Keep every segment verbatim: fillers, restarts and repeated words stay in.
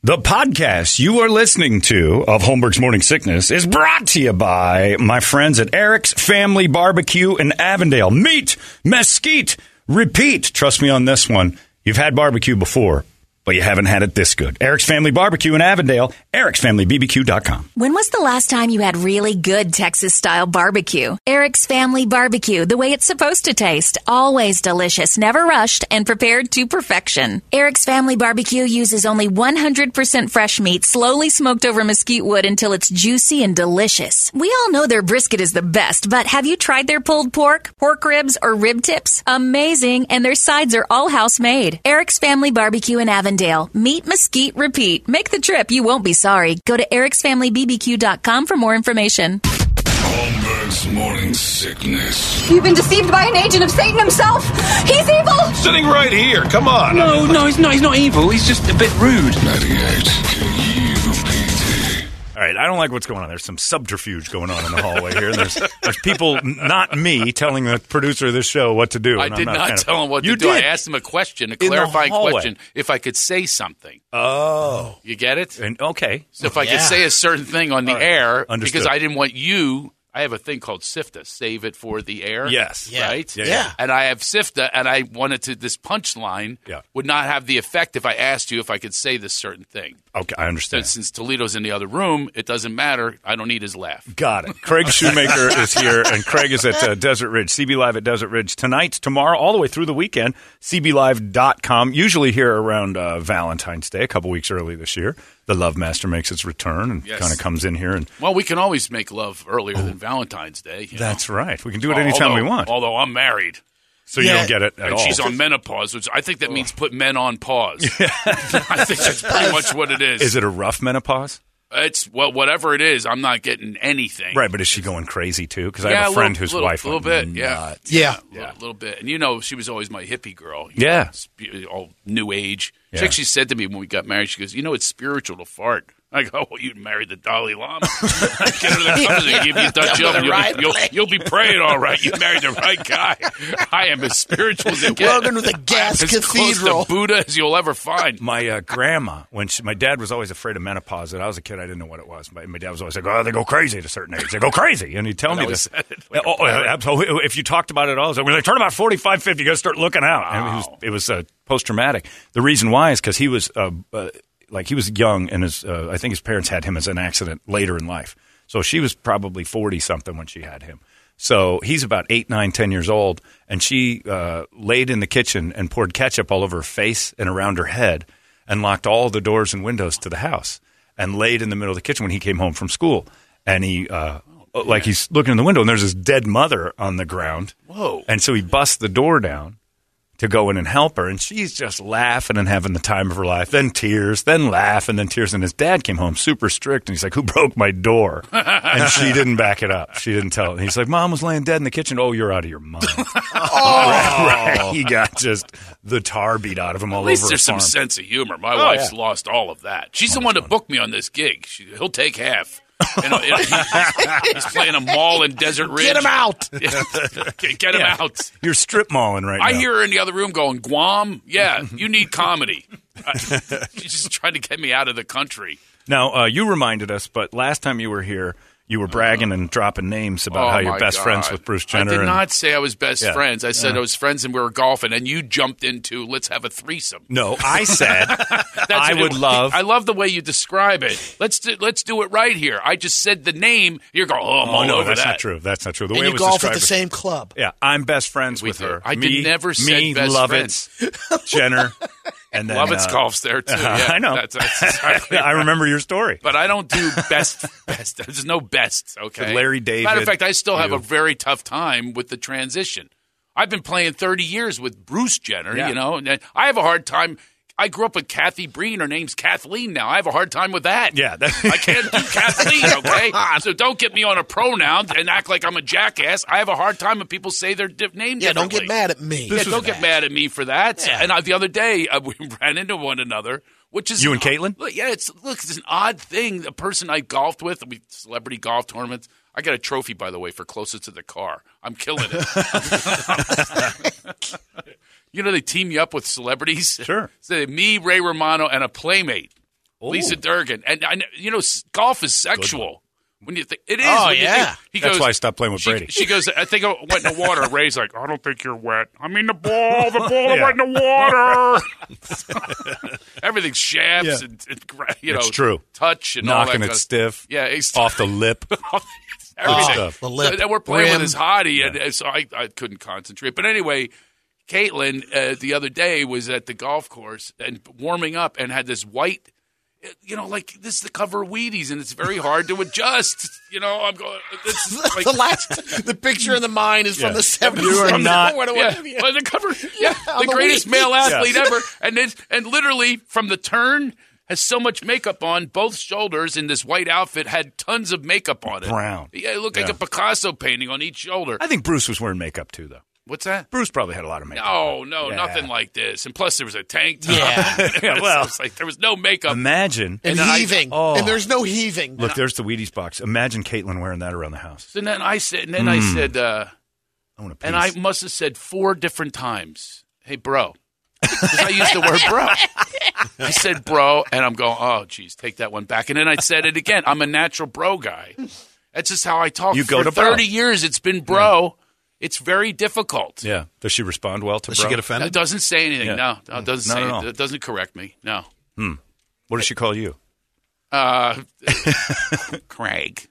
The podcast you are listening to of Holmberg's Morning Sickness is brought to you by my friends at Eric's Family Barbecue in Avondale. Meet, mesquite, repeat. Trust me on this one. You've had barbecue before, but you haven't had it this good. Eric's Family Barbecue in Avondale, erics family b b q dot com. When was the last time you had really good Texas-style barbecue? Eric's Family Barbecue, the way it's supposed to taste. Always delicious, never rushed, and prepared to perfection. Eric's Family Barbecue uses only one hundred percent fresh meat, slowly smoked over mesquite wood until it's juicy and delicious. We all know their brisket is the best, but have you tried their pulled pork, pork ribs, or rib tips? Amazing, and their sides are all house-made. Eric's Family Barbecue in Avondale. Meet, mesquite, repeat. Make the trip. You won't be sorry. Go to erics family b b q dot com for more information. Holmberg's Morning Sickness. You've been deceived by an agent of Satan himself. He's evil. Sitting right here. Come on. No, no, he's not. He's not evil. He's just a bit rude. ninety-eight K U P D. All right, I don't like what's going on. There's some subterfuge going on in the hallway here. There's there's people, not me, telling the producer of this show what to do. I did not, not tell him what to you do. Did. I asked him a question, a clarifying question, if I could say something. Oh. You get it? And, okay. So if I yeah. could say a certain thing on the right. air, Understood. because I didn't want you, I have a thing called SIFTA, save it for the air. Yes. Yeah. Right? Yeah, yeah. And I have SIFTA, and I wanted to, this punchline Yeah. would not have the effect if I asked you if I could say this certain thing. Okay, I So understand. since Toledo's in the other room, it doesn't matter. I don't need his laugh. Got it. Craig Shoemaker is here, and Craig is at uh, Desert Ridge. C B Live at Desert Ridge tonight, tomorrow, all the way through the weekend. C B live dot com. Usually here around uh, Valentine's Day, a couple weeks early this year. The Love Master makes its return and Yes. kind of comes in here. And Well, we can always make love earlier than Valentine's Day. You that's know? right. We can do it anytime although, we want. Although I'm married. So you Yeah. don't get it at And all. she's on menopause, which I think that means put men on pause. I think that's pretty much what it is. Is it a rough menopause? It's well, whatever it is. I'm not getting anything. Right, but is she going crazy too? Because I Yeah, have a a friend little- whose little- wife little went bit, yeah. nuts. Yeah. Yeah, a little bit. And you know, she was always my hippie girl. you Yeah. know, sp- all new age. Yeah. She actually said to me when we got married, she goes, "You know, it's spiritual to fart." I go, "Well, you married the Dalai Lama. Get her the company, give you a touch You're up. the You'll, right be, you'll, place. you'll be praying all right. You married the right guy. I am as spiritual as it gets. Welcome to the gas I am as cathedral. close to Buddha as you'll ever find." My uh, grandma, when she, my dad was always afraid of menopause. And I was a kid, I didn't know what it was. My, my dad was always like, "Oh, they go crazy at a certain age. They go crazy." And he'd tell me always this. said it like oh, a parrot. absolutely. If you talked about it all, I was like, when they turn about forty-five, fifty, you got to start looking out. And it was, it was uh, post-traumatic. The reason why is because he was uh, uh, like he was young, and his uh, I think his parents had him as an accident later in life. So she was probably forty something when she had him. So he's about eight, nine, ten years old, and she uh, laid in the kitchen and poured ketchup all over her face and around her head, and locked all the doors and windows to the house, and laid in the middle of the kitchen when he came home from school. And he, uh, like, he's looking in the window, and there's his dead mother on the ground. Whoa. And so he busts the door down to go in and help her, and she's just laughing and having the time of her life. Then tears, then laugh, and then tears. And his dad came home super strict, and he's like, "Who broke my door?" And she didn't back it up. She didn't tell. And he's like, "Mom was laying dead in the kitchen." "Oh, you're out of your mind." right, right. He got just the tar beat out of him all At least over there's a some farm. sense of humor. My Oh, wife's yeah. lost all of that. She's the one that booked me on this gig. She, he'll take half. You know, he's, he's playing a mall in Desert Ridge. Get him out. get, get him Yeah. out. You're strip malling right I now. hear her in the other room going, "Guam? Yeah, you need comedy." She's just trying to get me out of the country. Now, uh, you reminded us, but last time you were here, you were bragging and dropping names about Oh, how you're my best God. friends with Bruce Jenner. I did and- not say I was best Yeah. friends. I said I was friends and we were golfing, and you jumped into, "Let's have a threesome." No, I said I would love. I love the way you describe it. Let's do, let's do it right here. I just said the name. You're going, "Oh, I'm oh all no, over that's that." not true. That's not true. The And way it you was golf at described the is- same club. Yeah, I'm best friends We with do. her. I me, did never said me, best Lovitz, Jenner, and then Lovitz uh, golf's there too. Yeah, I know. That's, that's exactly I right. remember your story. But I don't do best. Best. There's no best. Okay. Larry David, Matter of fact, I still have you. a very tough time with the transition. I've been playing thirty years with Bruce Jenner. Yeah. You know, and I have a hard time. I grew up with Kathy Breen. Her name's Kathleen now. I have a hard time with that. Yeah, that- I can't do Kathleen, okay? So don't get me on a pronoun and act like I'm a jackass. I have a hard time when people say their di- name Yeah, don't differently. get mad at me. Yeah, don't get mad at me for that. Yeah. And I, the other day, uh, we ran into one another, which is You and Caitlin? Look, yeah, it's look, it's an odd thing. The person I golfed with, we celebrity golf tournaments. I got a trophy, by the way, for closest to the car. I'm killing it. You know, they team you up with celebrities. Sure. So me, Ray Romano, and a playmate. Lisa Durgan. And, I, you know, s- golf is sexual. When you think it is, Oh, when you yeah. think, he That's goes, why I stopped playing with she, Brady. She goes, I think I went in the water. Ray's like, I don't think you're wet. I mean, the ball, the ball Yeah. went in the water. Everything's shafts Yeah. and, and, you know, It's true. touch and all that Knocking kind it of- stiff. Yeah, he's Off the lip. everything. stuff. The lip, So, and we're playing rim. with his hottie, and, and so I, I couldn't concentrate. But anyway, Caitlin uh, the other day was at the golf course and warming up and had this white, you know, like this is the cover of Wheaties, and it's very hard to adjust. You know, I'm going. It's like, the last, the picture in the mind is Yeah. from the seventies. You are not- yeah, well, the cover, yeah, on the the greatest Wheaties. male athlete Yeah. ever, and then, and literally from the turn has so much makeup on both shoulders in this white outfit, had tons of makeup on it. Brown. Yeah, it looked like Yeah. a Picasso painting on each shoulder. I think Bruce was wearing makeup too, though. What's that? Bruce probably had a lot of makeup. No, no, Yeah. nothing like this. And plus, there was a tank top. Yeah. Yeah, well. It's like there was no makeup. Imagine. And, And I- heaving. oh. And there's no heaving. Look, there's the Wheaties box. Imagine Caitlin wearing that around the house. And then I said, and then I said, uh, I want a piece. and I must have said four different times, "Hey, bro," because I used the word "bro." I said "bro," and I'm going, "Oh, geez, take that one back." And then I said it again. I'm a natural bro guy. That's just how I talk. You go For to bro. thirty years. It's been bro. It's very difficult. Yeah. Does she respond well to Does bro? she get It offended? doesn't say anything. Yeah. No, no, it doesn't Not say. at all. It doesn't correct me. No. What does she call you? Uh, Craig.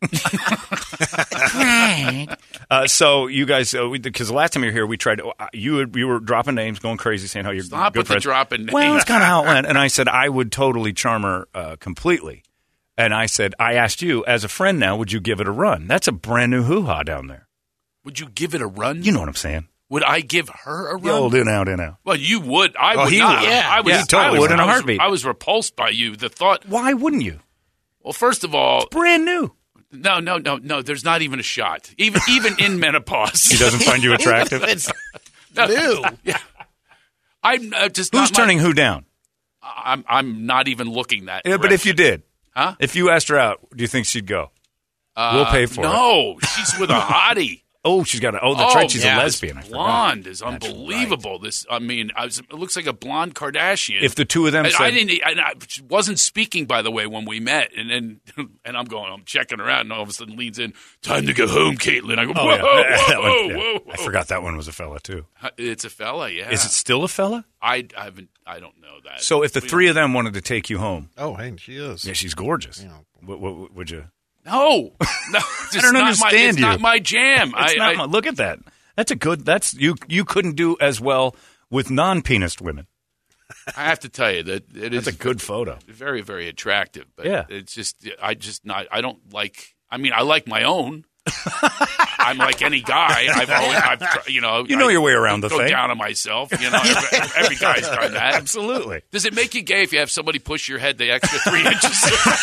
Uh, so you guys, because the last time you were here, we tried. To, uh, you had- you were dropping names, going crazy, saying how you're Stop good with the friends. dropping Well, names. that's kind of how it went. And I said I would totally charm her uh, completely. And I said, I asked you as a friend now, would you give it a run? That's a brand new hoo ha down there. Would you give it a run? You know what I'm saying? Would I give her a The run? old in out in out. Well, you would. I Oh, would he not. would. I was, Yeah, he totally I was, would in a I was- heartbeat. I was repulsed by you. The thought. Why wouldn't you? Well, first of all, Brand new. no, no, no, no. There's not even a shot. Even even in menopause, He doesn't find you attractive. It's new. Yeah, I'm uh, just. Who's not my- turning who down? I'm. I'm not even looking that. Yeah, but if you did, Huh? if you asked her out, do you think she'd go? we'll pay for it. no, she's with a hottie. Oh, she's got a. Oh, that's oh, right. She's yeah, a lesbian. I This forgot. blonde is That's unbelievable. This, I mean, I was, it looks like a blonde Kardashian. If the two of them I, said, I didn't, I, I wasn't speaking, by the way, when we met, and then, and I'm going, I'm checking her out, and all of a sudden leans in, "Time to go home, Caitlin." I go, Oh, "Whoa, yeah. whoa, That one- whoa, yeah. whoa, I whoa." forgot that one was a fella too. It's a fella, yeah. Is it still a fella? I, I haven't, I don't know that. So if the We three of them wanted to take you home, Oh, hey, she is. yeah, she's gorgeous. What, what, would you? no, no, it's don't not my, understand it's you. not my jam. It's I, not. I, my, look at that. That's a good. That's you. You couldn't do as well with non-penised women. I have to tell you that it is That's a good photo. very, very attractive. But Yeah. it's just, I just not, I don't like, I mean, I like my own. I'm like any guy. I've always, I've, tr- you know. You know I your way around the go thing. down on myself. You know, every, every guy's done that. Absolutely. Does it make you gay if you have somebody push your head the extra three inches?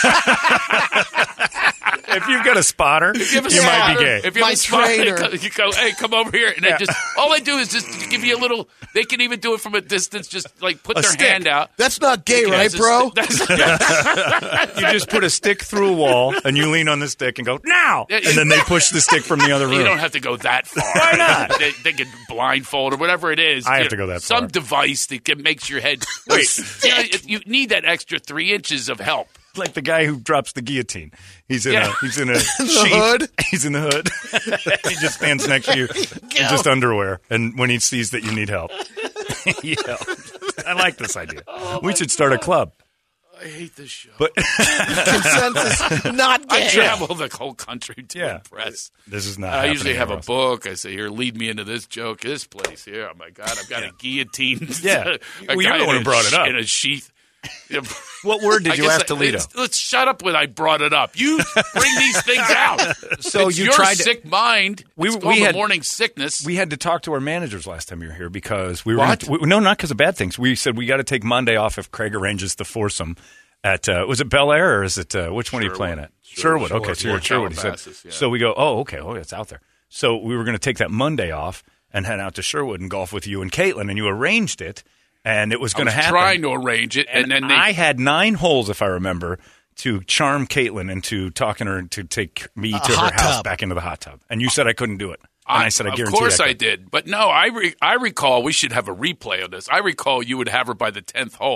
If you've got a spotter, you, If have a might be spotter- gay. If you have My a spotter, trainer. you go, hey, come over here, and Yeah. they just all they do is just give you a little. They can even do it from a distance. Just like put A their stick. hand out. That's not gay, Yeah, right, it's a bro? sti- that's- You just put a stick through a wall, and you lean on the stick and go now, Yeah, and then they push the stick from the other room. You don't have to go that far. Why not? They, they can blindfold or whatever it is. I have You to go that Some far. device that can, makes your head. Wait, you, know, you need that extra three inches of help. Like the guy who drops the guillotine. He's in Yeah. a he's in a sheath. hood? He's in the hood. He just stands next to you in just underwear, and when he sees that you need help, he helps. I like this idea. we should start a club. I hate this show. But Consensus, not I gay. travel the whole country to Yeah. impress. this is not. I usually happening have here, a Ross. book. I say, here, lead me into this joke, this place. Here, oh my God, I've got a guillotine. Yeah. a Well, you're guy the one in who a brought it sh- up. In a sheath. What word did I you guess ask I- Toledo? Let's, let's shut up when I brought it up. You bring these things out. So it's you your tried to- sick mind. We- it's we called the had- morning sickness. We had to talk to our managers last time you were here because we were What? Gonna, we, no, not because of bad things. We said we got to take Monday off if Craig arranges the foursome at uh, was it Bel Air or is it uh, which one are you playing at? Sherwood. Sherwood. Okay, so you're at Sherwood. Sherwood. He said. Calabasas, yeah. So we go. Oh, okay. Oh, it's out there. So we were going to take that Monday off and head out to Sherwood and golf with you and Caitlin, and you arranged it, and it was I going was to happen. trying to arrange it, and, And, then they, I had nine holes, if I remember, to charm Caitlin into talking her to take me to her hot house tub. back into the hot tub. And you said I couldn't do it. And I, said I of guarantee course I, I could. did, but no, I re- I recall we should have a replay of this. I recall you would have her by the tenth hole.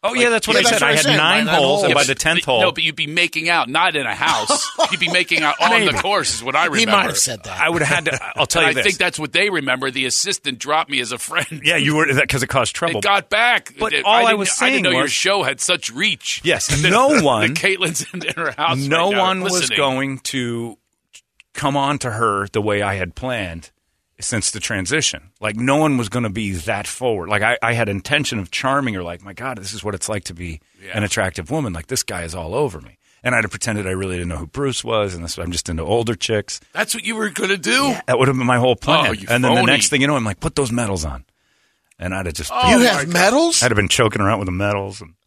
Oh, yeah, that's what Yeah, I that's said. what I I had said, nine nine holes, and holes. by the tenth hole. No, but you'd be making out, not in a house. You'd be making out on the Maybe. course, is what I remember. He might have said that. I would have had to. I'll tell And you I this. think that's what they remember. The assistant dropped me as a friend. yeah, you were because it caused trouble. It got back. But It- all I didn't- was I didn't saying know your was- show had such reach. Yes, That- no that one- Caitlin's in, in her house. no right now one was listening. going to come on to her the way I had planned since the transition. Like, no one was going to be that forward. Like, I, I had intention of charming her, like, my God, this is what it's like to be Yeah. an attractive woman. Like, this guy is all over me. And I'd have pretended I really didn't know who Bruce was, and this, I'm just into older chicks. That's what you were going to do? That would have been my whole plan. Oh, you and then the phony. next thing you know, I'm like, put those medals on. And I'd have just Oh, You my have God. medals? I'd have been choking her out with the medals. And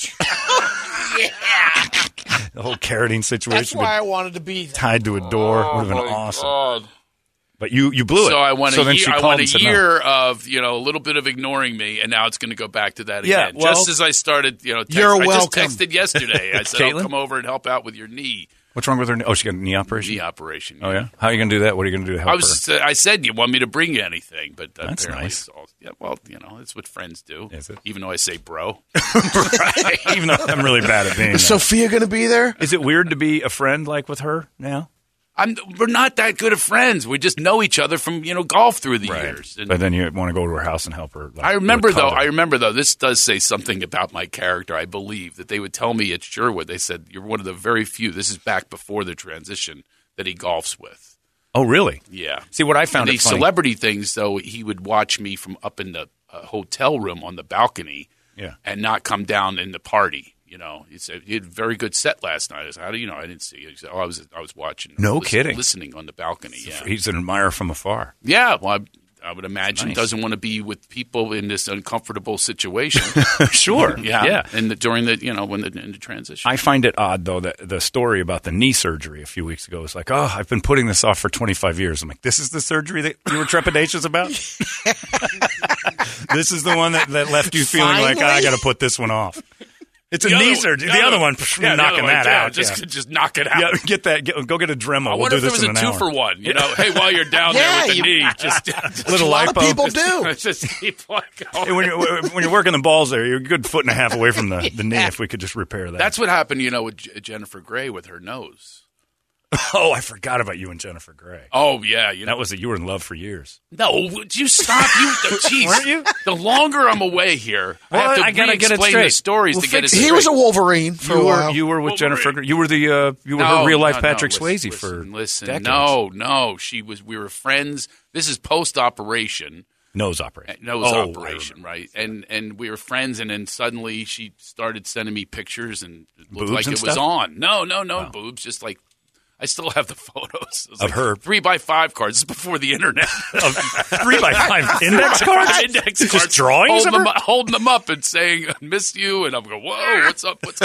the whole carotene That's situation why I been wanted to be there. tied to a door. Oh, would have been my awesome. God. But you, you blew it. So I want so a then year, she I called want and a said no. year of, you know, a little bit of ignoring me, and now it's going to go back to that Yeah, again. well- just as I started, you know, text, You're I welcome. just texted yesterday. I said, I'll Caitlin? come over and help out with your knee, What's wrong with her? knee? Oh, she got a knee operation? knee operation. Oh, yeah? How are you going to do that? What are you going to do to help I was. Uh, I said you want me to bring you anything, but uh, That's apparently nice. it's all, yeah, well, you know, it's what friends do. Is it? Even though I say bro. her? Right. Even though I'm really bad at being Is that. Sophia going to be there? Is it weird to be a friend like with her now? I'm. We're not that good of friends. We just know each other from you know golf through the years. And But then you want to go to her house and help her. Like, I remember with though. color. I remember though. This does say something about my character. I believe that they would tell me at Sherwood. They said you're one of the very few. This is back before the transition that he golfs with. Oh, really? Yeah. See, what I found and it these funny- celebrity things though, he would watch me from up in the uh, hotel room on the balcony. Yeah. And not come down in the party. You know, he said he had a very good set last night. I said, "How do you know?" I didn't see you. He said, "Oh, I was I was watching." No listen- kidding. Listening on the balcony. Yeah. He's an admirer from afar. Yeah. Well, I, I would imagine Nice. doesn't want to be with people in this uncomfortable situation. Sure. Yeah. Yeah. And the, during the you know when the in the transition. I find it odd, though, that the story about the knee surgery a few weeks ago was like, oh, I've been putting this off for twenty-five years. I'm like, this is the surgery that you were trepidatious about? This is the one that, that left you feeling like, oh, I Finally? got to put this one off. It's a The knee other- surgery. The, other one, psh, yeah, the knocking other one, that yeah, out. Just yeah. just knock it out. Yeah, get that. Get, go get a Dremel. I We'll wonder do if this there was in a an two hour. for one. You know, hey, while you're down Yeah, there with the you- knee, just, just Little A lot of lipo. people do. just keep like Hey, when, you're, when you're working the balls there, you're a good foot and a half away from the, the knee. If we could just repair that. That's what happened, you know, with J- Jennifer Grey with her nose. oh, I forgot about you and Jennifer Grey. Oh yeah, you know. That was it. You were in love for years. No, would you stop? You, geez, Weren't you? The longer I'm away here, Well, I have to I gotta get it re-explain straight. the stories We'll to get it fix straight. He was a Wolverine for You a were, while. you were with Wolverine. Jennifer. Grey. You were the uh, you were No, her real life no, Patrick no, Swayze listen, for listen, listen. decades. No, no, she was. We were friends. This is post operation, Nose operation. nose Oh, I operation, remember. right? And and we were friends, and then suddenly she started sending me pictures, and it looked Boobs like and it was stuff? on. No, no, no boobs. Just like I still have the photos It was Of like her. three by five cards. This is before the internet. Of three by five index cards. Index Just cards, drawings holding of her? them, up, holding them up and saying "I miss you," and I'm going, "Whoa, what's up? What's up?"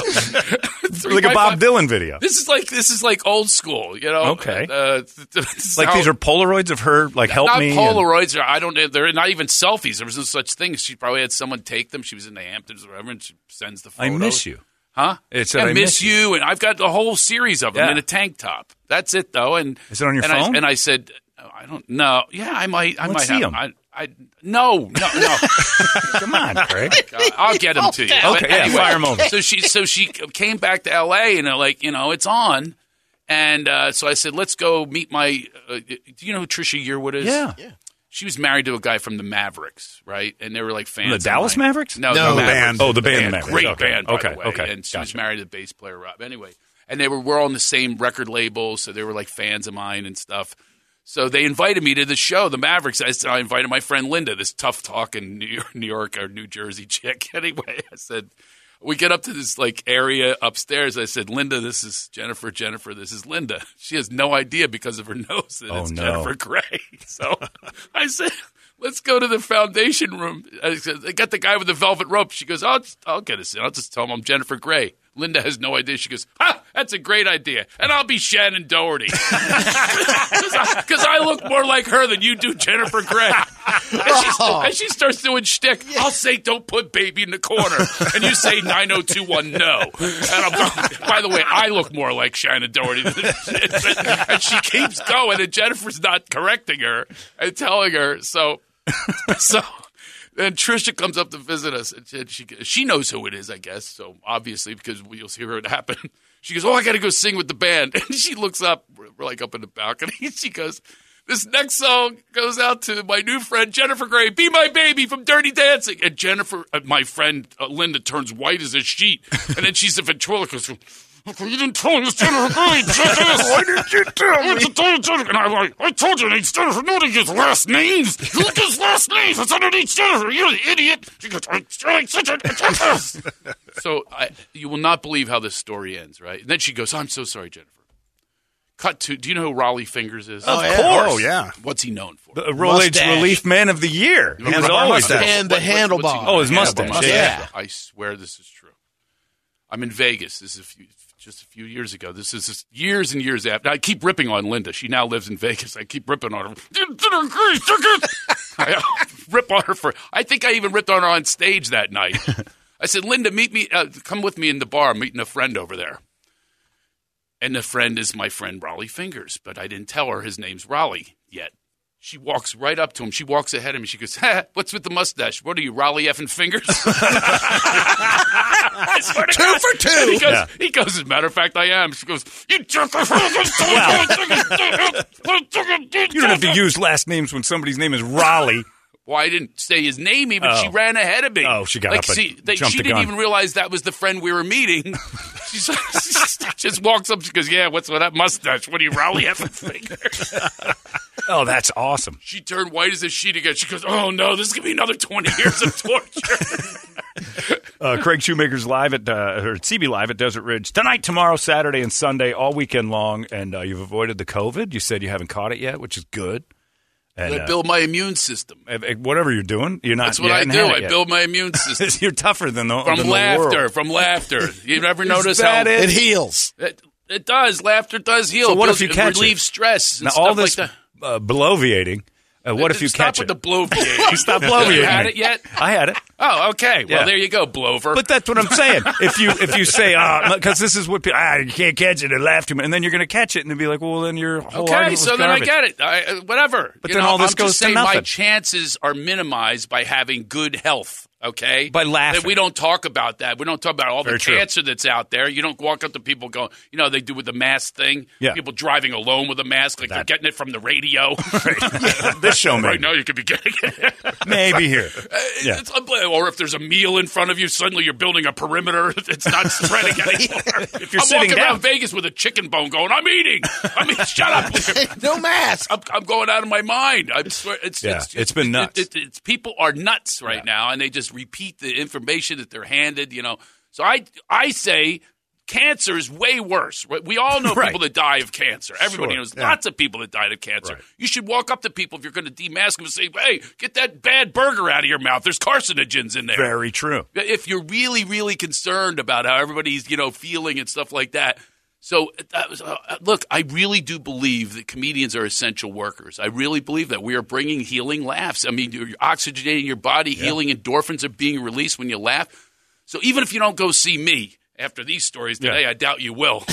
Three Like a by Bob five. Dylan video. This is like this is like old school, you know. Okay. Uh, th- th- this is Like how- these are Polaroids of her. Like help not me. and- Polaroids. Or I don't. They're not even selfies. There was no such thing. She probably had someone take them. She was in the Hamptons or whatever, and she sends the I photos. miss you. Huh? It said, I, "I miss miss you." you, and I've got a whole series of them Yeah. in a tank top. That's it, though. And Is it on your and phone? I, and I said, oh, I don't know. Yeah, I might. I Let's might see have 'em. I, I no, no, no. Come on, Craig. Uh, I'll get them to you. But Okay, yeah, fire 'em over. So she, so she came back to L A and uh, like, you know, it's on. And uh, so I said, let's go meet my. Uh, do you know who Trisha Yearwood is? Yeah. She was married to a guy from the Mavericks, right? And they were like fans. The of Dallas mine. Mavericks? No, No, the the Mavericks. band. Oh, the band Mavericks. Great Okay. band, by Okay, the way. okay. And she was Gotcha. married to the bass player Rob. Anyway, and they were we're on the same record label, so they were like fans of mine and stuff. So they invited me to the show, the Mavericks. I, said, I invited my friend Linda, this tough talking New York, New York or New Jersey chick. Anyway, I said, we get up to this like area upstairs. I said, Linda, this is Jennifer. Jennifer, this is Linda. She has no idea because of her nose that Oh, it's no. Jennifer Grey. So I said, let's go to the foundation room. I said, they got the guy with the velvet rope. She goes, I'll, just, I'll get us in. I'll just tell him I'm Jennifer Grey. Linda has no idea. She goes, ha, that's a great idea. And I'll be Shannon Doherty. Because I, I look more like her than you do Jennifer Grey. And she, and she starts doing shtick. I'll say, don't put baby in the corner. And you say nine oh two one no. And I'm going, by the way, I look more like Shannon Doherty. And she keeps going, and Jennifer's not correcting her and telling her. So, so And Trisha comes up to visit us, and she, she she knows who it is, I guess. So obviously, because you'll see her it happen. She goes, "Oh, I got to go sing with the band." And she looks up, we're like up in the balcony. And she goes, "This next song goes out to my new friend Jennifer Grey, Be My Baby from Dirty Dancing." And Jennifer, uh, my friend uh, Linda, turns white as a sheet, and then she's a ventriloquist. "Okay, you didn't tell me it's Jennifer Grey. Why didn't you tell me?" And I'm like, "I told you it's Jennifer. Nobody gives last names. You look his last names. It's underneath Jennifer. You're an idiot." She goes, "I'm like such a..." So I, you will not believe how this story ends, right? And then she goes, "I'm so sorry, Jennifer." Cut to, do you know who Raleigh Fingers is? Of yeah. course. Oh, yeah. What's he known for? The Roll Age Mustache. Relief Man of the Year. He was Handlebar always mustache. that. And the What- what- what's he- handlebar. Oh, his Yeah, mustache. mustache. Yeah. I swear this is true. I'm in Vegas. This is a few, just a few years ago. This is just years and years after. I keep ripping on Linda. She now lives in Vegas. I keep ripping on her. I rip on her for. I think I even ripped on her on stage that night. I said, "Linda, meet me. Uh, come with me in the bar. I'm meeting a friend over there." And the friend is my friend Raleigh Fingers, but I didn't tell her his name's Raleigh yet. She walks right up to him. She walks ahead of me. She goes, "Ha, what's with the mustache? What are you, Raleigh effing Fingers?" I swear to Two God. for two. And he goes, Yeah. he goes, as a matter of fact, I am. She goes, "You jerk." You don't have to use last names when somebody's name is Raleigh. Well, I didn't say his name even. Oh. She ran ahead of me. Oh, she got like, up and see, they, jumped She the didn't gun. even realize that was the friend we were meeting. she just, just walks up. She goes, "Yeah, what's with that mustache? What are you, Raleigh effing Fingers?" Oh, that's awesome. She turned white as a sheet again. She goes, "Oh, no, this is going to be another twenty years of torture." Uh, Craig Shoemaker's live at uh, or at C B Live at Desert Ridge tonight, tomorrow, Saturday, and Sunday, all weekend long. And uh, you've avoided the COVID. You said you haven't caught it yet, which is good. And I uh, build my immune system. uh, whatever you're doing, you're not. That's you what I hadn't do. had it I yet. build my immune system. You're tougher than the From than the laughter, world. from laughter. You ever notice how that it? It heals. it, it does? Laughter does heal. So what Builds- if you it catch it? relieves stress and Now, stuff all this like that. uh, bloviating. Uh, what if you Stop catch with it? the bloviating. Stop Have bloviating. you had it yet? I had it. Oh, okay. Well, Yeah. there you go, blover. But that's what I'm saying. If you if you say, ah, because this is what people, ah, you can't catch it and laugh too much, and then you're going to catch it and they'll be like, well, then your whole Okay, argument so was then I garbage. get it. I, uh, whatever. But You then know, all this I'm goes just to saying my nothing. chances are minimized by having good health. Okay, By laughing. That we don't talk about that. We don't talk about all Very the true. cancer that's out there. You don't walk up to people going, you know, they do with the mask thing. Yeah. People driving alone with a mask, like That- they're getting it from the radio. This show, Right maybe. now, you could be getting it. Maybe here. Yeah. It's unbelievable. Or if there's a meal in front of you, suddenly you're building a perimeter. It's not spreading anymore. If you're I'm sitting walking down. around Vegas with a chicken bone going, I'm eating. I mean, shut up. No mask. I'm, I'm going out of my mind. I swear, it's, Yeah, it's, it's been nuts. It, it, it's people are nuts right now, and they just repeat the information that they're handed. You know, so I I say cancer is way worse. We all know Right. people that die of cancer. Everybody Sure, knows yeah. lots of people that died of cancer. Right. You should walk up to people if you're going to demask them and say, "Hey, get that bad burger out of your mouth. There's carcinogens in there." Very true. If you're really, really concerned about how everybody's, you know, feeling and stuff like that. So, that was, uh, look, I really do believe that comedians are essential workers. I really believe that. We are bringing healing laughs. I mean, you're oxygenating your body, healing endorphins are being released when you laugh. So even if you don't go see me after these stories today, Yeah. I doubt you will.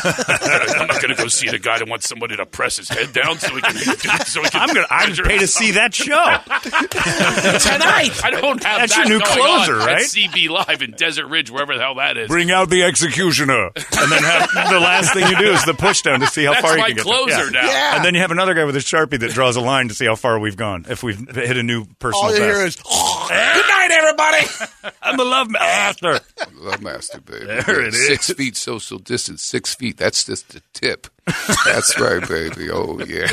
I'm not going to go see the guy that wants somebody to press his head down so he can. So he can I'm gonna. I'm measure pay to his- see that show tonight. I don't have That's that your new going closer, on right? At C B Live in Desert Ridge, wherever the hell that is. Bring out the executioner, and then have, the last thing you do is the push down to see how That's far you my can get. closer now. Yeah. And then you have another guy with a Sharpie that draws a line to see how far we've gone. If we've hit a new personal All you best. hear is, good night, everybody. I'm the love master. Love master, baby. There it is. Six feet social distance. Six feet. That's just the tip. That's right, baby. Oh, yeah.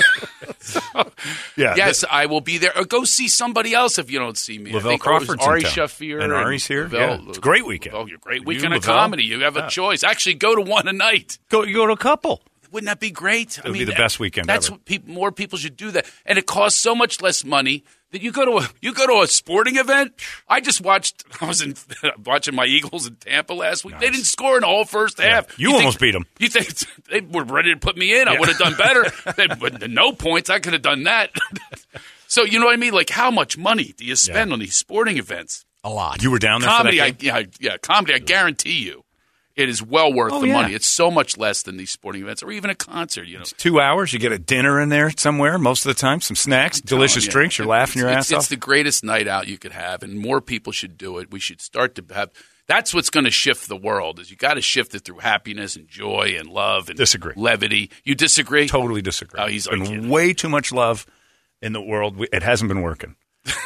Yeah. Yes, I will be there. Or go see somebody else if you don't see me. I Lavelle think it was Crawford's in Ari town. Shafir. And Ari's here. Lavelle- Yeah, it's a great weekend. Oh, you're great You, weekend of Lavelle? comedy. You have a Yeah. choice. Actually, go to one a night. Go. You go to a couple. Wouldn't that be great? It would be the best weekend That's ever. what people, more people should do that, and it costs so much less money that you go to a you go to a sporting event. I just watched. I was in, watching my Eagles in Tampa last week. They didn't score in the whole first half. You think- almost beat 'em. You think they were ready to put me in? I would have done better. They, with no points, I could have done that. So you know what I mean? Like, how much money do you spend Yeah. on these sporting events? A lot. You were down there Comedy, for I, that game? yeah, yeah, comedy. I guarantee you. It is well worth Oh, the yeah. money. It's so much less than these sporting events or even a concert. You know, It's two hours. You get a dinner in there somewhere most of the time, some snacks, delicious Oh, yeah. drinks. You're laughing your it's, ass off. It's the greatest night out you could have, and more people should do it. We should start to have. That's what's going to shift the world. Is you got to shift it through happiness and joy and love and Disagree. levity. You disagree? Totally disagree. Oh, he's There's like been kidding. way too much love in the world. We- It hasn't been working.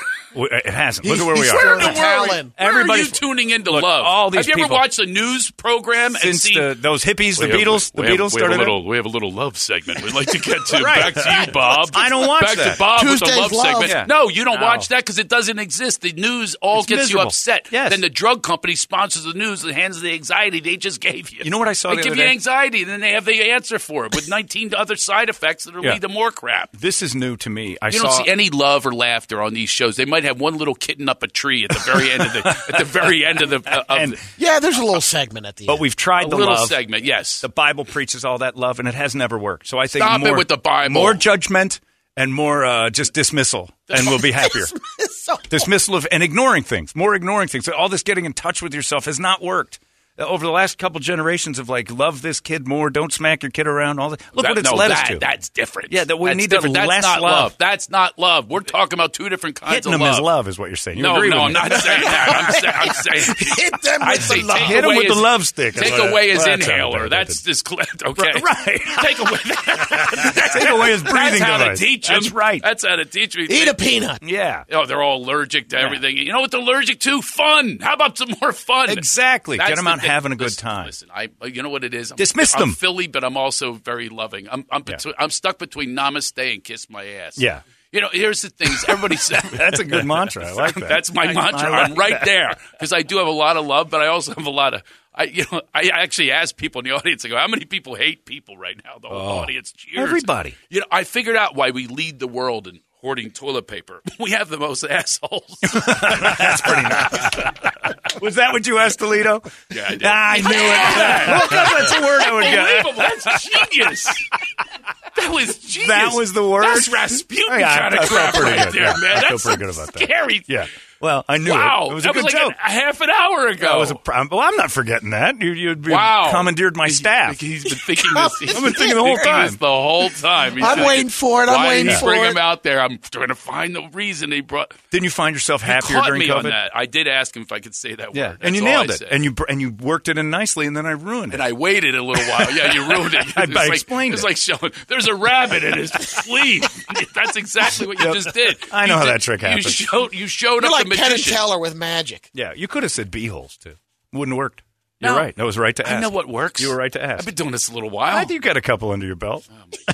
It hasn't. Look He's- at where we he's are. Where in throwing the world? talent. Where are you Everybody's- tuning into Look, love? all these have you ever people- watched a news program and Since seen the, those hippies, the We have- Beatles, the we have- Beatles we have started a it. little. We have a little love segment. We'd like to get to. Right. Back to you, Bob. I don't watch Back that. to Bob with the Tuesday's love Love. segment. Yeah. No, you don't No. watch that because it doesn't exist. The news all It's gets miserable. you upset. Yes. Then the drug company sponsors the news and hands the anxiety they just gave you. You know what I saw They the give other you day? anxiety, and then they have the answer for it with nineteen other side effects that'll Yeah. lead to more crap. This is new to me. I You saw. don't see any love or laughter on these shows. They might have one little kitten up a tree at the very end of the at the very end of the uh, of And- the- Yeah, there's a little segment at the but end. we've tried a the little love. segment. Yes, The Bible preaches all that love, and it has never worked. So I think Stop it more, with the Bible. more judgment and more uh, just dismissal, and we'll be happier. Dismissal of and ignoring things, more ignoring things. All this getting in touch with yourself has not worked. Uh, Over the last couple generations of like, love this kid more, don't smack your kid around. All that. Look That- what it's no, led that, us to. That's different. Yeah, that we That's need to different. That's less not love. That's not love. We're talking about two different kinds Hitting of them love. is love, is what you're saying. You no, agree no, with I'm me. not saying that. I'm, say, I'm saying Hit them I'd with say the love. take Hit 'em away with the his- love stick is Take what- away his well, that sounded inhaler. better, That's didn't just okay. Right. Take away. That. Take away his breathing That's how device. to teach him. That's right. That's how to teach him. Eat a peanut. Yeah. Oh, they're all allergic to everything. You know what they're allergic to? Fun. How about some more fun? Exactly. That's Get them the out thing. having a good Listen, time. Listen, I, you know what it is? I'm, Dismiss I'm them. Philly, but I'm also very loving. I'm I'm, Yeah. between, I'm stuck between namaste and kiss my ass. Yeah. You know, here's the things everybody says. That's a good mantra. I like that. That's my I- mantra. I like I'm right that. there because I do have a lot of love, but I also have a lot of. I you know I actually ask people in the audience. I go, how many people hate people right now? The whole audience cheers. Everybody. You know, I figured out why we lead the world in hoarding toilet paper. We have the most assholes. That's pretty nice. Was that what you asked, Toledo? Yeah, I did. Ah, I knew it. Look, that's a word I would get. Unbelievable. That's genius. That was genius. That was the word? That's Rasputin Oh, yeah, kind I- I of felt crap pretty right good, there, yeah. man. I feel That's pretty good about that. scary. Yeah. Well, I knew Wow. it. It was that a good was like joke. a, a half an hour ago. That was a pro- well, I'm not forgetting that. You, you'd be Wow. commandeered my staff. He's been thinking this. He's I've been thinking the whole thinking time. this the whole time. He's I'm thinking, waiting for it. I'm why waiting did he for bring it. him out there? I'm trying to find the reason he brought. Didn't you find yourself He happier caught during me COVID? on that. I did ask him if I could say that Yeah, word. and you That's all nailed I it, said. and you br- and you worked it in nicely, and then I ruined it. And I waited a little while. Yeah, you ruined it. I- It's I like, explained It's it. like showing there's a rabbit in his sleeve. That's exactly what you Yep. just did. I know You how did- that trick You happens. showed, you showed You're up like the Penn and magician. Teller with magic. Yeah, you could have said beeholes too. Wouldn't have worked. You're No. right. That was right to ask. I know what works. You were right to ask. I've been doing this a little while. I think you got a couple under your belt. Oh,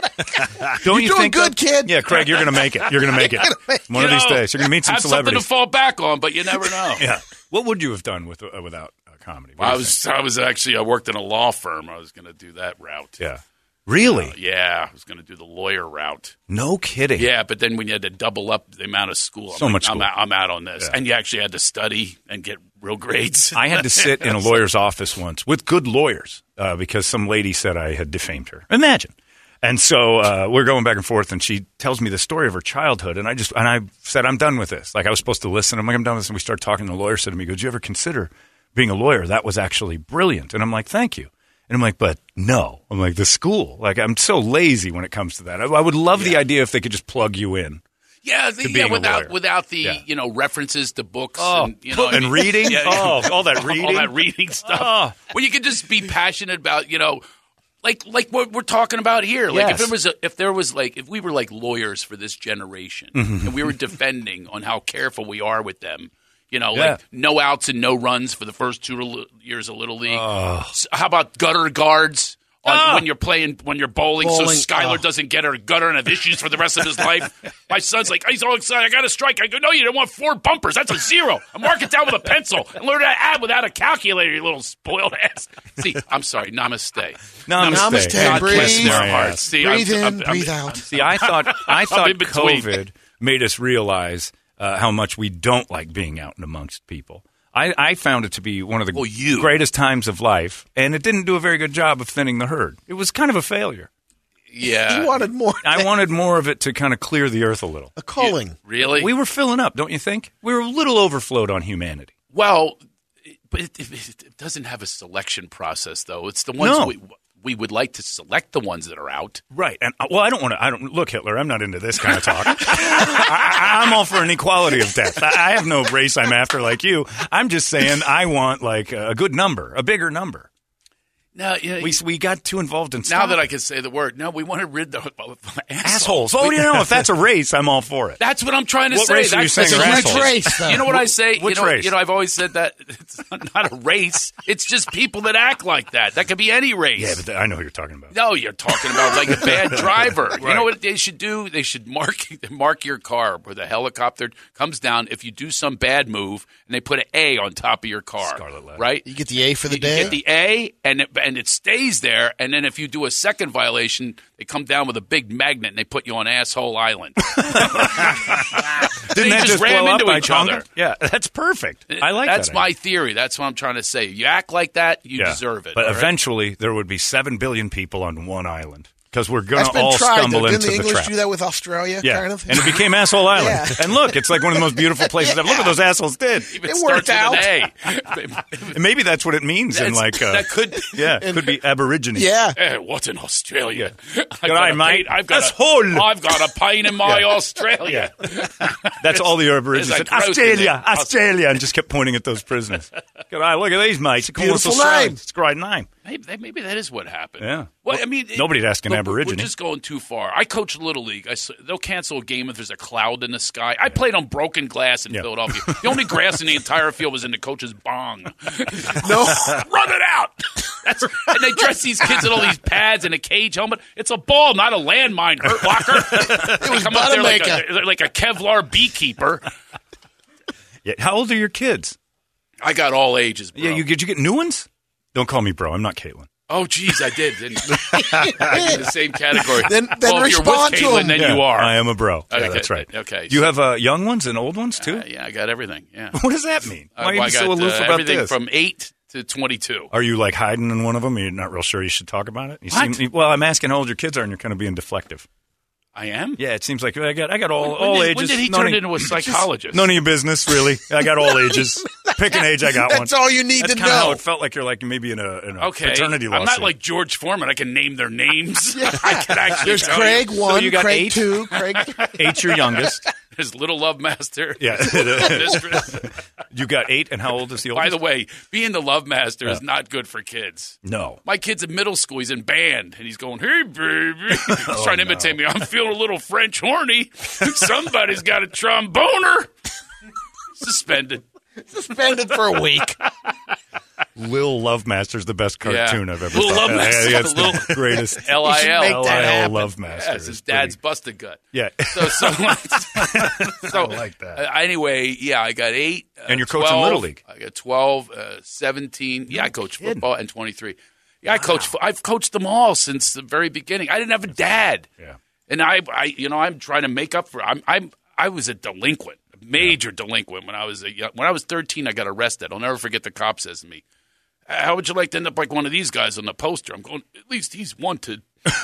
Don't You're you doing think? good, though? kid. Yeah, Craig, you're going to make it. You're going to make it. One You of these know, days, you're going to meet some have celebrities. something to fall back on, but you never know. Yeah. What would you have done with uh, without uh, comedy? What do I you was I was actually I worked in a law firm. I was going to do that route. think? Yeah. Really? Uh, yeah, I was going to do the lawyer route. No kidding. Yeah, but then when you had to double up the amount of school, I'm So like, much I'm school. out, I'm out on this. Yeah. And you actually had to study and get real grades. I had to sit in a lawyer's office once with good lawyers uh, because some lady said I had defamed her. Imagine. And so uh, we're going back and forth, and she tells me the story of her childhood, and I just and I said, I'm done with this. Like, I was supposed to listen. I'm like, I'm done with this. And we started talking, and the lawyer said to me, "Did you ever consider being a lawyer? That was actually brilliant." And I'm like, "Thank you." And I'm like, "But no." I'm like, the school. Like, I'm so lazy when it comes to that. I, I would love the idea if they could just plug you in. Yeah, the, to yeah, being a without lawyer. without the Yeah. you know references to books Oh, and you know I and mean- reading? Yeah, Oh, all that reading? all that reading stuff. Oh. Well, you could just be passionate about you know, like like what we're talking about here. Like if Yes. there was a, if there was like if we were like lawyers for this generation Mm-hmm. and we were defending on how careful we are with them. You know, Yeah. like no outs and no runs for the first two li- years of Little League. S- How about gutter guards? On, Oh. when you're playing, when you're bowling, Bowling, so Skylar oh. doesn't get her gutter and have issues for the rest of his life. My son's like, he's all excited. I got a strike. I go, no, you don't want four bumpers. That's a zero. I mark it down with a pencil and learn how to add without a calculator. You little spoiled ass. See, I'm sorry. Namaste. Namaste. Namaste. God Breathe. bless their My hearts. ass. See, Breathe I'm, in, I'm, I'm, breathe out. See, I thought I thought in between. COVID made us realize uh, how much we don't like being out and amongst people. I, I found it to be one of the Well, you. greatest times of life, and it didn't do a very good job of thinning the herd. It was kind of a failure. Yeah. You wanted more. I wanted more of it to kind of clear the earth a little. a calling. Really? We were filling up, don't you think? We were a little overflowed on humanity. Well, But it, it, it doesn't have a selection process, though. It's the ones No. we we would like to select the ones that are out. Right. And uh, well, I don't want to. I don't look, Hitler. I'm not into this kind of talk. I, I'm all for an equality of death. I, I have no race I'm after like you. I'm just saying I want like a good number, a bigger number. Now, you know, We we got too involved in now stuff. that I can say the word, no, we want to rid the assholes. Oh, you know, if that's a race, I'm all for it. That's what I'm trying to What say. race are you That's saying the are huge assholes? race, though. You know what I say? Which you know, race? You know, I've always said that it's not a race. It's just people that act like that. That could be any race. Yeah, but th- I know who you're talking about. No, you're talking about like a bad driver. You Right. know what they should do? They should mark mark your car where the helicopter comes down if you do some bad move, and they put an A on top of your car. Scarlet letter. Right? You get the A for the You day. get the A, and it, and it stays there. And then if you do a second violation, they come down with a big magnet and they put you on Asshole Island. Didn't They that just just ram blow into up by each other. Tonga? Yeah, that's perfect. I like That's that. my idea. theory. That's what I'm trying to say. You act like that, you Yeah. deserve it. But all right? eventually, there would be seven billion people on one island because we're going That's to been all tried. stumble though. Didn't into the the English trap. do that with Australia? Yeah, Kind of. and it became Asshole Island. Yeah. And look, it's like one of the most beautiful places ever. Look what those assholes did. Even It starts worked out. with an A. And maybe that's what it means in That's- like uh, that could. yeah, it could be Aborigine. Yeah. Eh, what's in Australia? I've Good got eye, a mate. pain- I've got That's a, whole. I've got a pain in my Australia. That's all the Aborigines There's said. a growth in Australia, it. Australia, and just kept pointing at those prisoners. Good eye, look at these mates. Beautiful Australia. name. It's a great name. Maybe, that- maybe that is what happened. Yeah. Well, I mean, it- Nobody'd ask an look, Aborigine. We're just going too far. I coach Little League. I s they'll cancel a game if there's a cloud in the sky. I played on broken glass in Yeah. Philadelphia. The only grass in the entire field was in the coach's bong. No. Run it out. That's, and they dress these kids in all these pads and a cage helmet. It's a ball, not a landmine hurt locker. It was come out there like Buttamaker. a, like a Kevlar beekeeper. Yeah. How old are your kids? I got all ages, bro. Yeah, you did you get new ones? Don't call me bro. I'm not Caitlin. Oh, geez, I did, didn't I? I'm in the same category. Then- then well, if you're respond with to Caitlin, him. then Yeah, you are. I am a bro. Yeah, Okay, that's right. okay, Do you so- have uh, young ones and old ones too? Uh, yeah, I got everything. Yeah. What does that mean? Why Uh, are you well, I so got, aloof uh, about everything this? from eight to twenty-two. Are you like hiding in one of them? You're not real sure you should talk about it. You What? Seem, well, I'm asking how old your kids are, and you're kind of being deflective. I am? Yeah, it seems like I got I got all When, when all did, ages. when did he None turn of- into a psychologist? None of your business, really. I got all ages. Pick an age, I got one. That's all you need That's to kinda how know. it felt like you're like maybe in a, in a Okay. fraternity I'm lawsuit. not like George Foreman. I can name their names. I can actually There's tell Craig you. one, you got Craig eight? two, Craig three. Eight's your youngest. There's Little Love Master. Yeah. Mistress. You got eight, and how old is the oldest? By the way, being the Love Master is Yeah. not good for kids. No. My kid's in middle school. He's in band, and he's going, "Hey, baby," he's Oh, trying to imitate me. I'm feeling a little French horny. Somebody's got a tromboner. Suspended. Suspended for a week. Lil Love Master's the best Yeah. cartoon I've ever Lil seen. Love Master. Yeah, it's Lil- the greatest. L I L. make that L I L happen. Love Master. Yes, his is dad's pretty- busted gut. Yeah. So, so, so I like that. uh, anyway, yeah, I got eight. Uh, And you're coaching twelve, Little League. I got twelve, uh, seventeen. Yeah, I coach football and twenty-three. Yeah, I coach. fo- I've coached them all since the very beginning. I didn't have a dad. Yeah. And I, I, you know, I'm trying to make up for. I'm, I'm, I was a delinquent, a major delinquent when I was a young, when I was thirteen. I got arrested. I'll never forget the cop says to me, "How would you like to end up like one of these guys on the poster?" I'm going, "At least he's wanted."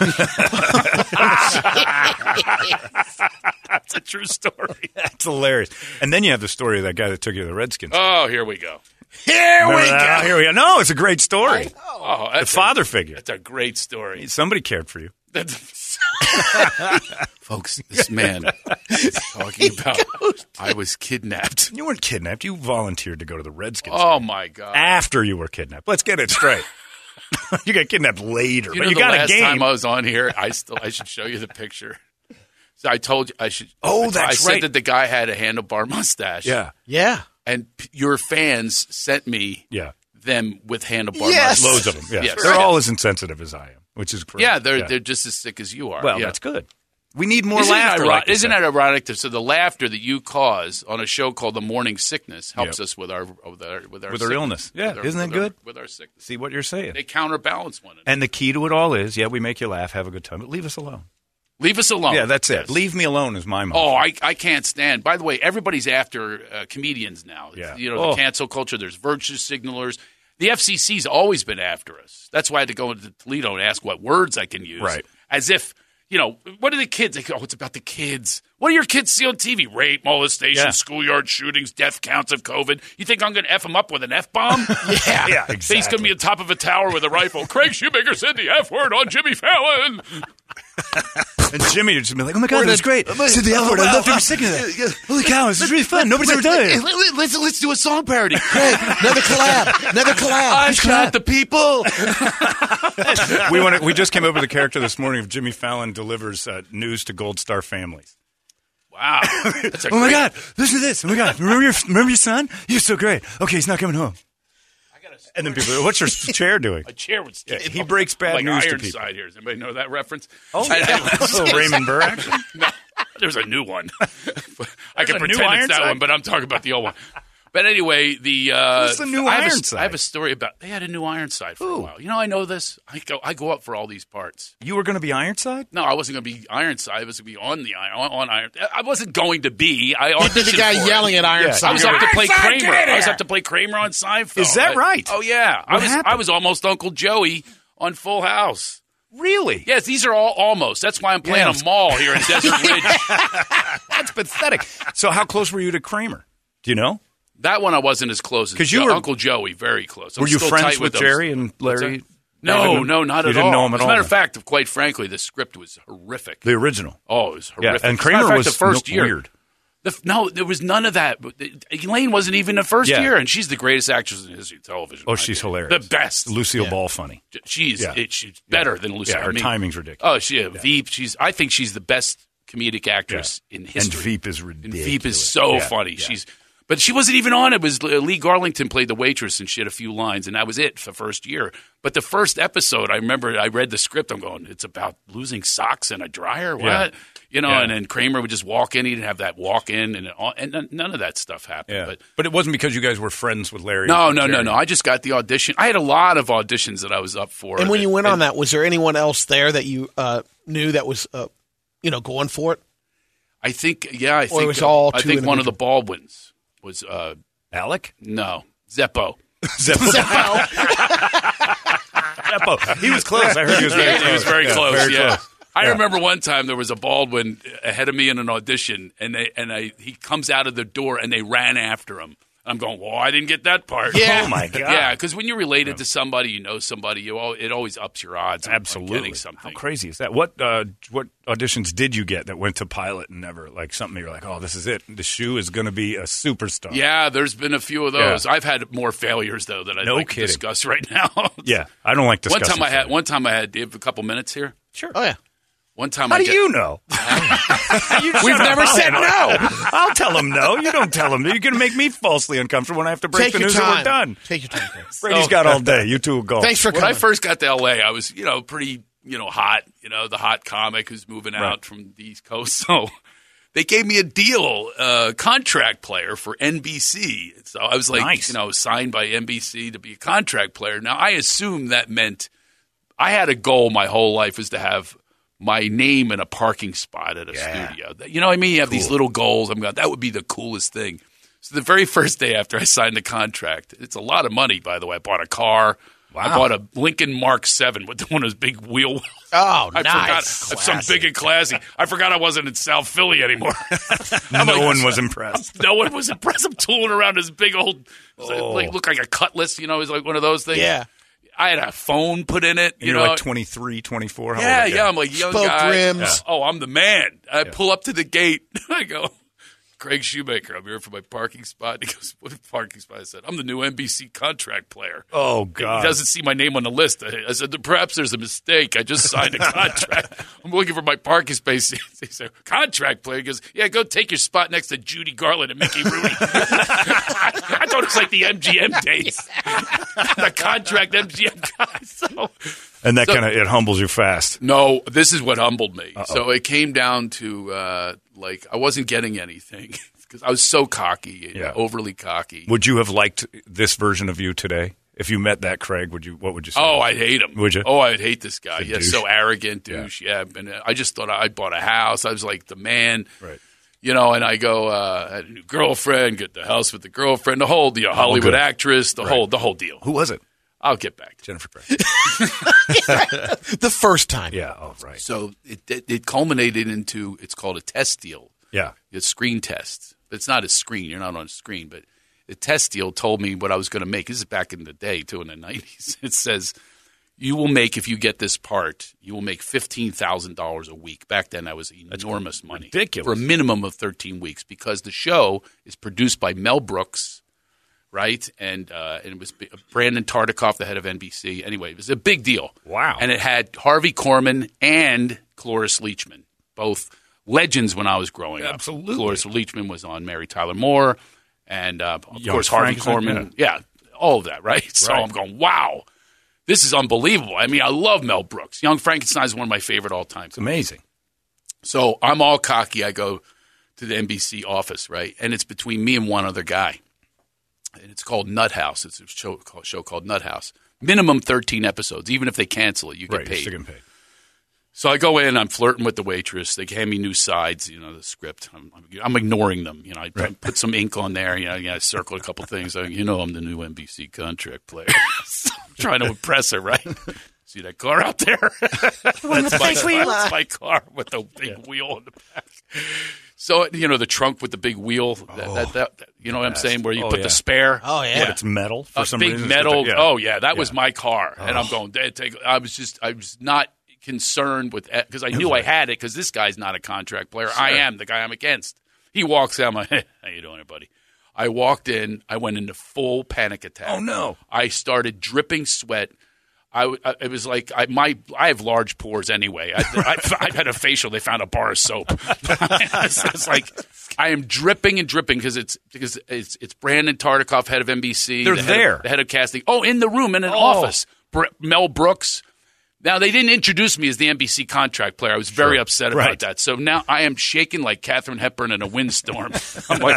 That's a true story. That's hilarious. And then you have the story of that guy that took you to the Redskins. Oh, here we go. Here Remember we that? go. Here we go. No, it's a great story. Oh, The that's father a, figure. That's a great story. Somebody cared for you. That's- Folks, this man is talking about I was kidnapped. You weren't kidnapped. You volunteered to go to the Redskins Oh my god! after you were kidnapped. Let's get it straight. You got kidnapped later, You but know, you the got last a game. time I was on here, I still I should show you the picture. So I told you I should. Oh, I that's said right. that the guy had a handlebar mustache. yeah, Yeah. and p- your fans sent me yeah. them with handlebar Yes. mustaches. Loads of them. Yes. Yes. They're Yeah. all as insensitive as I am, which is great. Yeah, they're they're just as sick as you are. well, yeah. that's good. We need more Isn't, it laughter. iro- like you isn't said. that ironic? To, so the laughter that you cause on a show called The Morning Sickness helps Yep. us with our with our with our, With our sickness. illness. Yeah, With our- isn't that with our- good? with our sickness? See what you're saying. They counterbalance one another. And the key to it all is, yeah, we make you laugh, have a good time, but leave us alone. Leave us alone. Yeah, that's it. Yes. Leave me alone is my motto. Oh, I, I can't stand. By the way, everybody's after uh, comedians now. Yeah. You know, Oh. the cancel culture. There's virtue signalers. The F C C's always been after us. That's why I had to go into Toledo and ask what words I can use. Right. As if, you know, what are the kids? They go, oh, it's about the kids. What do your kids see on T V? Rape, molestation, Yeah. schoolyard shootings, death counts of COVID. You think I'm going to F them up with an F-bomb? Yeah. Yeah, Think he's going to exactly. be on top of a tower with a rifle. Craig Shoemaker said the F word on Jimmy Fallon. And Jimmy would just be like, oh, my God, that was great. Said the F word. I love every second of that. Holy cow, this is really fun. Nobody's ever done it. Let's, let's do a song parody. Another collab. Another collab. I shot the people. we want to, we just came up with a character this morning of Jimmy Fallon delivers uh, news to Gold Star families. Wow. That's a Oh my great- God! Listen to this. Oh my God! Remember your remember your son? He was so great. Okay, he's not coming home. And then people, what's your chair doing? A chair would Yeah, stand he up. breaks bad like news to Ironside people. here. Does anybody know that reference? Oh, I- yeah. I- Oh, Raymond Burr, actually? No, there's a new one. I There's can a new pretend it's that Ironside? one, but I'm talking about the old one. But anyway, the uh, What's the new I have a- Ironside? I have a story about they had a new Ironside for a Who? while. You know, I know this. I go, I go up for all these parts. You were going to be Ironside? No, I wasn't going to be Ironside. I was going to be on the iron on, on Iron. I wasn't going to be. I You'd be the auditioned guy for it. yelling at Ironside. I was up to play Ironside, Kramer. get in I was here! up to play Kramer on Seinfeld. Is that I- right? Oh yeah. I What was happened? I was almost Uncle Joey on Full House. Really? Yes, these are all almost. That's why I'm playing Yeah. a mall here in Desert Ridge. That's pathetic. So how close were you to Kramer? Do you know? That one I wasn't as close as 'Cause you Jo- were- Uncle Joey. Very close. I'm Were you still friends tight with them. Jerry and What's Larry? that? No, David? no, not You at didn't all. know him at as a matter all of fact, quite frankly, the script was horrific. The original. Oh, it was Yeah, horrific. and As a matter of Kramer fact, was the first no- year. weird. The, f- no, there was none of that. But the- Elaine wasn't even the first Yeah. year, and she's the greatest actress in the history of television. Oh, in my she's opinion. hilarious. The best. Lucille Ball funny. She's Yeah. it, she's better than Lucille. Yeah, her I mean, timing's ridiculous. Oh, she yeah. Veep. She's. I think she's the best comedic actress Yeah. in And history. Veep is And ridiculous. Veep is so Yeah, funny. yeah. She's. But she wasn't even on it. It was uh, Lee Garlington played the waitress, and she had a few lines, and that was it for the first year. But the first episode, I remember I read the script. I'm going, it's about losing socks in a dryer. What? Yeah. You know, Yeah. and then Kramer would just walk in. He'd have that walk in, and, it all, and none- none of that stuff happened. Yeah. But But it wasn't because you guys were friends with Larry. no, and no, no, Jerry. no. I just got the audition. I had a lot of auditions that I was up for. And when you went and- on that, was there anyone else there that you uh, knew that was, uh, you know, going for it? I think, yeah, I Or think it was all I two think one of the individual- Baldwins was uh, Alec? no Zeppo. Zeppo. Zeppo. He was close. I heard he was very Yeah, close. he was very Yeah, close. very yeah. close. I Yeah. remember one time there was a Baldwin ahead of me in an audition, and they and I he comes out of the door and they ran after him. I'm going, well, I didn't get that part. Yeah. Oh, my God. Yeah, because when you're related to somebody, you know somebody, you al- it always ups your odds. on- on Absolutely. getting something. How crazy is that? What uh, what auditions did you get that went to pilot and never like something you're like, oh, this is it. The shoe is going to be a superstar. Yeah, there's been a few of those. Yeah. I've had more failures though that I No like to kidding. discuss right now. Yeah. I don't like one discussing. time I had failure. one time I had. Do you have a couple minutes here? Sure. Oh, yeah. One time How I do get, you know? You We've shut up. never I'll said handle no. it. I'll tell him no. You don't tell him. You're going to make me falsely uncomfortable when I have to break Take the your news time. that we're done. Take your time, Chris. Brady's So- got all day. You two will go. Thanks for When coming. I first got to L A, I was, you know, pretty, you know, hot, you know, the hot comic who's moving out Right. from the East Coast. So they gave me a deal, uh, contract player for N B C. So I was like, Nice. you know, signed by N B C to be a contract player. Now, I assumed that meant I had a goal my whole life was to have my name in a parking spot at a Yeah. studio. You know what I mean? You have these little goals. I'm going, that would be the coolest thing. So the very first day after I signed the contract, it's a lot of money, by the way. I bought a car. I Wow. bought a Lincoln Mark seven with one of those big wheel. Oh, I nice. forgot some big and classy. I forgot I wasn't in South Philly anymore. no like- one was impressed. No one was impressed. I'm tooling around this big old, like looked like a Cutlass. You know, it was like one of those things. Yeah. I had a phone put in it. And You you're know, like twenty-three, twenty-four. How yeah, old are you? yeah. I'm like young Spoke guy. rims. Yeah. Oh, I'm the man. I pull up to the gate. I go, Craig Shoemaker. I'm here for my parking spot. He goes, what parking spot? I said, I'm the new N B C contract player. Oh, He God. doesn't see my name on the list. I I said, perhaps there's a mistake. I just signed a contract. I'm looking for my parking space. He said, contract player? He goes, yeah, go take your spot next to Judy Garland and Mickey Rooney. I thought it was like the M G M days. The contract M G M guys. So, And that So- kind of, it humbles you fast. no, this is what humbled me. So it came down to, uh, like, I wasn't getting anything because I was so cocky, Yeah. overly cocky. Would you have liked this version of you today? If you met that Craig, would you? What would you say? Oh, I'd hate him. Would you? Oh, I'd hate this guy. The Yeah, douche. so arrogant douche. Yeah, and uh, I just thought I bought a house. I was like the man. Right. You know, and I go, uh, I had a new girlfriend, get the house with the girlfriend, the whole, you know, Hollywood good. actress, the Right. whole, the whole deal. Who was it? I'll get back to Jennifer Grey. The first time. Yeah. Oh, right. So it, it it culminated into it's called a test deal. Yeah. A screen test. But it's not a screen. You're not on a screen. But the test deal told me what I was going to make. This is back in the day, too, in the nineties. It says you will make, if you get this part, you will make fifteen thousand dollars a week. Back then, that was enormous money. Ridiculous. For a minimum of thirteen weeks because the show is produced by Mel Brooks, right? And, uh, and it was Brandon Tartikoff, the head of N B C. Anyway, it was a big deal. Wow. And it had Harvey Korman and Cloris Leachman, both legends when I was growing up. Absolutely. Cloris Leachman was on Mary Tyler Moore, and uh, of Young course Harvey Frankenstein, Korman. Yeah. all of that, right? So Right. I'm going, wow, this is unbelievable. I mean, I love Mel Brooks. Young Frankenstein is one of my favorite all time. It's amazing. So I'm all cocky. I go to the N B C office, right? And it's between me and one other guy. And it's called Nut House. It's a show, called, show called Nut House. Minimum thirteen episodes. Even if they cancel it, you get Right, you're paid. still getting paid. So I go in, I'm flirting with the waitress. They hand me new sides, you know, the script. I'm, I'm, I'm ignoring them. You know, I Right. put some ink on there. You know, yeah, I circled a couple things. I, you know, I'm the new N B C contract player. So I'm trying to impress her, right? See that car out there? that's, my, that's my car with the big wheel in the back. So, you know, the trunk with the big wheel, that, that, that, that you know what I'm saying, where you Oh, put yeah. the spare. Oh, yeah. But it's metal for a some big reason. metal. Yeah. Oh yeah, that was Yeah. my car, and I'm going. "Dad, Take, I was just, I was not concerned with because I knew I had it because this guy's not a contract player. I am the guy I'm against. He walks out. I'm like, hey, how you doing, buddy? I walked in. I went into full panic attack. Oh, no. I started dripping sweat. I, I it was like I my I have large pores anyway. I, I, I've had a facial. They found a bar of soap. it's, it's like I am dripping and dripping because it's because it's it's Brandon Tartikoff, head of N B C. They're the head there. of, the head of casting. Oh, in the room in an Oh. office. Br- Mel Brooks. Now they didn't introduce me as the N B C contract player. I was very Sure. upset about Right. that. So now I am shaking like Katharine Hepburn in a windstorm. I'm like,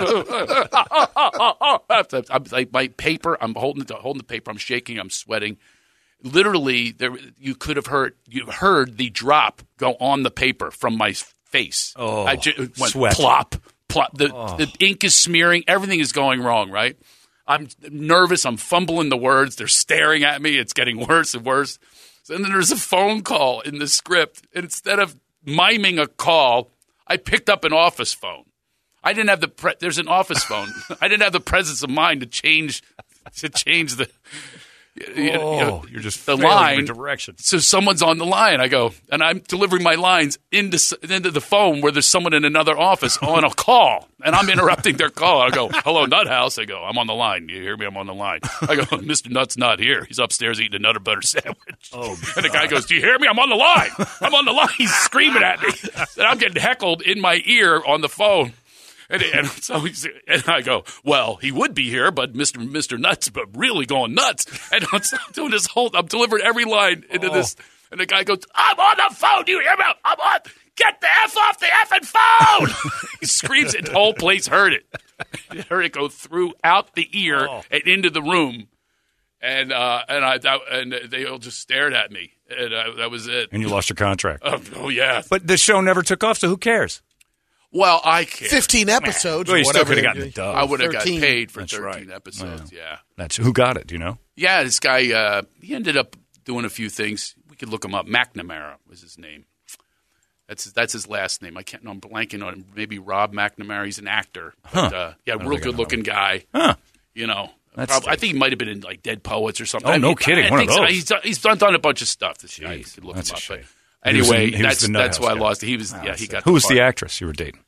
I'm like my paper. I'm holding the, holding the paper. I'm shaking. I'm sweating. Literally, there you could have heard you heard the drop go on the paper from my face. Oh, I ju- it went sweat. plop, plop. The, the ink is smearing. Everything is going wrong. Right. I'm nervous. I'm fumbling the words. They're staring at me. It's getting worse and worse. So then there's a phone call in the script. And instead of miming a call, I picked up an office phone. I didn't have the pre- there's an office phone. I didn't have the presence of mind to change to change the. You, you know, Oh, you're just the failing line. the direction. So someone's on the line. I go, and I'm delivering my lines into s- into the phone where there's someone in another office on a call, and I'm interrupting their call. I go, "Hello, Nut House." I go, "I'm on the line. Do you hear me? I'm on the line." I go, "Mister Nut's not here. He's upstairs eating a Nutter Butter sandwich." Oh, and the guy goes, "Do you hear me? I'm on the line. I'm on the line." He's screaming at me, and I'm getting heckled in my ear on the phone. And, and so he's, and I go, well, he would be here, but Mister Mister Nuts, but really going nuts. And I'm doing this whole, I'm delivering every line into Oh. this. And the guy goes, I'm on the phone. Do you hear me? I'm on. Get the F off the effing phone. He screams it. The whole place heard it. It heard it go through out the ear Oh. and into the room. And uh, and I that, and they all just stared at me. And uh, that was it. And you lost your contract. Oh, oh, yeah. But the show never took off, so who cares? Well, I can't. fifteen episodes. Well, or you still whatever could have they're gotten doing. the dub. I would have got thirteen. paid for That's thirteen right. episodes. Yeah. That's who got it. Do you know? Yeah, this guy, uh, he ended up doing a few things. We could look him up. McNamara was his name. That's that's his last name. I can't know. I'm blanking on him. Maybe Rob McNamara. He's an actor. But, Huh. uh, yeah, don't real think I know good-looking guy. Huh? You know. That's Prob- I tough. think he might have been in, like, Dead Poets or something. Oh, I no mean, kidding. I One of think so. those. He's done, he's done, done a bunch of stuff, this guy. You Jeez, could look that's him a up. shame. But He was in- anyway, he was that's, the Nut that's House why I guy. lost it. He was, Oh, yeah, he so- got Who was part. the actress you were dating?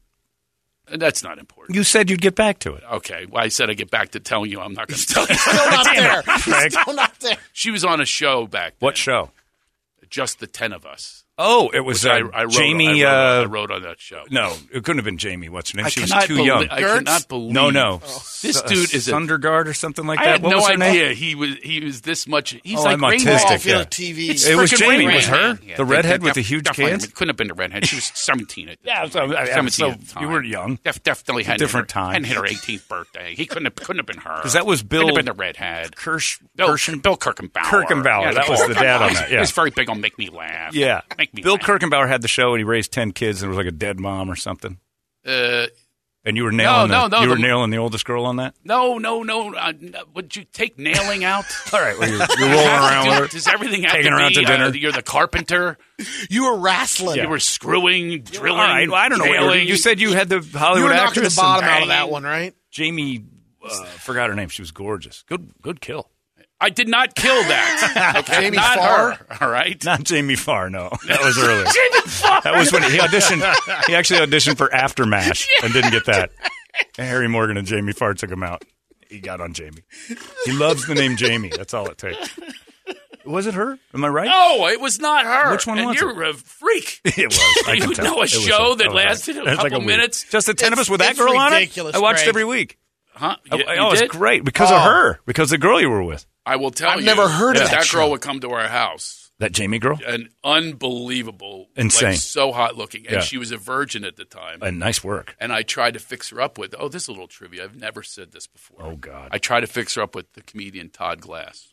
That's not important. You said you'd get back to it. Okay. Well, I said I get back to telling you. I'm not going to tell you. Still not there. Craig. Still not there. She was on a show back then. What show? Just the ten of us. Oh, it was Which uh, I, I wrote, Jamie. I wrote, uh, I wrote on that show. no, it couldn't have been Jamie. What's her name? I She was cannot too belie- young. I Gertz? cannot believe. No, no. This S- dude is a- Sundergaard or something like I that. had What no was her idea name? he was he was this much. He's Oh, like I'm Rain autistic, Man. Oh, feel yeah. T V. It's It was freaking Jamie. Rain Was Man. her? Yeah, The def- redhead def- with the huge definitely cans? It couldn't have been the redhead. She was seventeen at the Yeah, time. so, I- I- seventeen so at the time. you were young. Def- definitely hadn't Different hit her, time. Hadn't hit her eighteenth birthday. He couldn't have couldn't have been her. 'Cause that was Bill- Couldn't have been the redhead. Kirsch, Bill, Kirschen- Bill Kirkenbauer. Kirkenbauer, Yeah, that was the dad on that, yeah. He was very big on Make Me Laugh. Yeah. Make Me Bill Laugh. Kirkenbauer had the show, and he raised ten kids, and it was like a dead mom or something. Uh, And you were nailing No, the, no, no, you were the- nailing the oldest girl on that? No, no, no. Uh, no. Would you take nailing out? All right, well, you're, you're rolling around with her. Does everything have Taking to her out be, to dinner. Uh, you're the carpenter. You were wrestling. You were screwing, drilling. All right, well, I don't know. What you, were- nailing. you said you had the You Hollywood were knocking the actress. bottom and out of that one, right? Jamie, uh, forgot her name. She was gorgeous. Good, good kill. I did not kill that. Okay, Jamie not Farr? her. All right. Not Jamie Farr, no. That was earlier. Jamie Farr. That was when he auditioned. He actually auditioned for After MASH and didn't get that. And Harry Morgan and Jamie Farr took him out. He got on Jamie. He loves the name Jamie. That's all it takes. Was it her? Am I right? No, it was not her. Which one and was you're a freak. It was. I You can would tell. know a It was show her. that was her. lasted a It was like couple week. minutes? Just the ten of us with that It's girl on it? ridiculous, I watched Greg. every week. Huh? I, You, I, you oh, it was did? great because Oh. of her, because the girl you were with. I will tell I've you. never heard of that that girl show. would come to our house. That Jamie girl? An unbelievable, Insane. like, so hot looking, and Yeah. she was a virgin at the time. And nice work. And I tried to fix her up with. Oh, this is a little trivia. I've never said this before. Oh, God. I tried to fix her up with the comedian Todd Glass.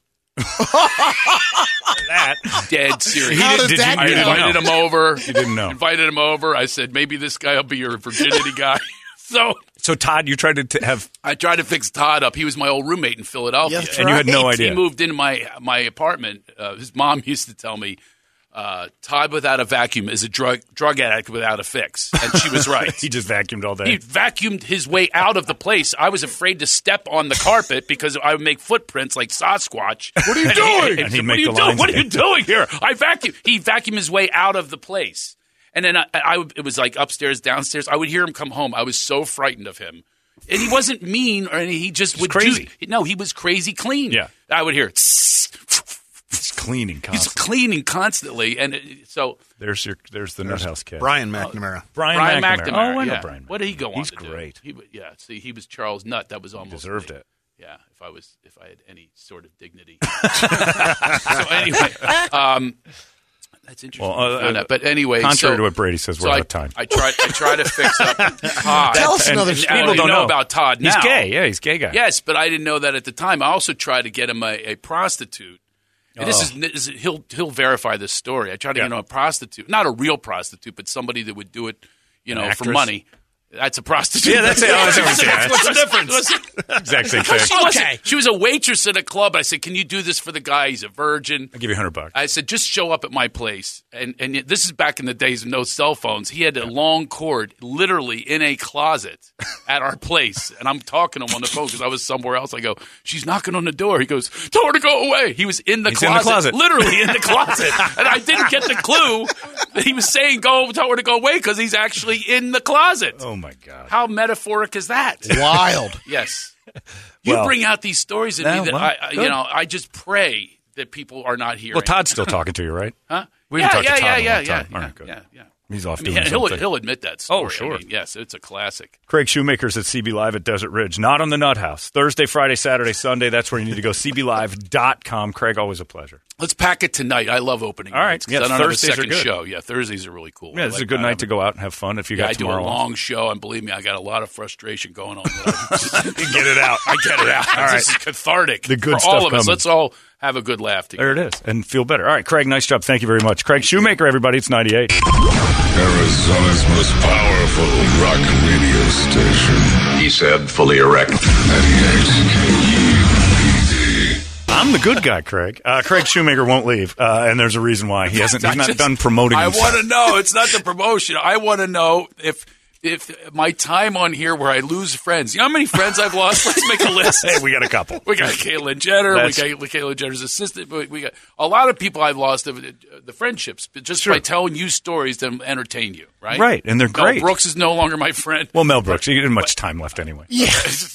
That. Dead serious. How did- did did that you- I you didn't go? invited know. him over. You didn't know. Invited him over. I said, maybe this guy will be your virginity guy. So So, Todd, you tried to t- have, I tried to fix Todd up. He was my old roommate in Philadelphia. Yes, and you had no Right. idea. He moved into my my apartment. Uh, his mom used to tell me, uh, "Todd without a vacuum is a drug drug addict without a fix," and she was right. he just vacuumed all day. He vacuumed his way out of the place. I was afraid to step on the carpet because I would make footprints like Sasquatch. What are you doing? And he'd what make are you the doing? lines What are you again. doing here? I vacuum. He vacuumed his way out of the place, and then I, I would- it was like upstairs, downstairs. I would hear him come home. I was so frightened of him. And he wasn't mean, or anything. He just would crazy. do. No, he was crazy clean. Yeah. I would hear. Tss, He's cleaning he's constantly. cleaning constantly, and it, so There's your, there's the Nuthouse kid. Brian McNamara. Brian, Brian McNamara. McNamara. Oh, I know yeah. Brian. What did he go on He's to do? great. He, w- yeah, see, he was Charles Nutt. That was almost Deserved me. it. Yeah, if I was, if I had any sort of dignity. So anyway, um, that's interesting. Well, uh, I found out. But anyway, Contrary so, to what Brady says, we're so out I, of time. I tried. I tried to fix up Todd. Tell us And- another and story. people I don't know, know about Todd now. He's gay. Yeah, he's a gay guy. Yes, but I didn't know that at the time. I also tried to get him a, a prostitute. And this, is, this is he'll he'll verify this story. I tried to Yeah. get him a prostitute, not a real prostitute, but somebody that would do it, you know, for actress? money. That's a prostitute. Yeah, that's it. Oh, that's what I'm saying. What's the difference? Exact same thing. She, wasn't- Okay. she was a waitress at a club. I said, "Can you do this for the guy? He's a virgin." I'll give you a hundred bucks. I said, just show up at my place. And and this is back in the days of no cell phones. He had a long cord literally in a closet at our place. And I'm talking to him on the phone because I was somewhere else. I go, she's knocking on the door. He goes, tell her to go away. He was in the, He's in closet, the closet. literally in the closet. And I didn't get the clue that he was saying, go tell her to go away because he's actually in the closet. Oh my God. How metaphoric is that? Wild. Yes. You Well- bring out these stories in Yeah, me that well, I, I, you good. know, I just pray that people are not hearing. Well, Todd's still talking to you, right? Huh? We yeah, haven't talked yeah, to Todd yeah, in a yeah, long yeah, time. All yeah, right, good. yeah, yeah. He's off I mean, doing he'll something. he'll admit that story. Oh, sure. I mean, yes, it's a classic. Craig Shoemaker's at C B Live at Desert Ridge, not on the Nut House. Thursday, Friday, Saturday, Sunday. That's where you need to go. C B live dot com. Craig, always a pleasure. Let's pack it tonight. I love opening All right. nights 'cause Yeah, I don't Thursdays are have a second good. show. Yeah, Thursdays are really cool. Yeah, I this is like a good not night to having- go out and have fun if you Yeah, got I do a tomorrow off. long show, and believe me, I got a lot of frustration going on. That I- Get it out. I get it out. All right. This is cathartic. The good for stuff all of us. coming. Let's all have a good laugh together. There it is. And feel better. All right, Craig, nice job. Thank you very much. Craig Shoemaker, everybody. It's ninety-eight. Arizona's most powerful rock radio station. He said, fully erect. ninety-eight K U P D. I'm the good guy, Craig. Uh, Craig Shoemaker won't leave, uh, and there's a reason why. He hasn't. He's I not just- done promoting I himself. want to know. It's not the promotion. I want to know if if my time on here where I lose friends. You know how many friends I've lost? Let's make a list. Hey, we got a couple. We got Caitlyn Jenner. That's- We got Caitlyn Jenner's assistant. We we got a lot of people I've lost of the, the friendships, but just Sure. by telling you stories that entertain you, right? Right, and they're Mel great. Brooks is no longer my friend. Well, Mel Brooks, you didn't have much time left anyway. Yeah.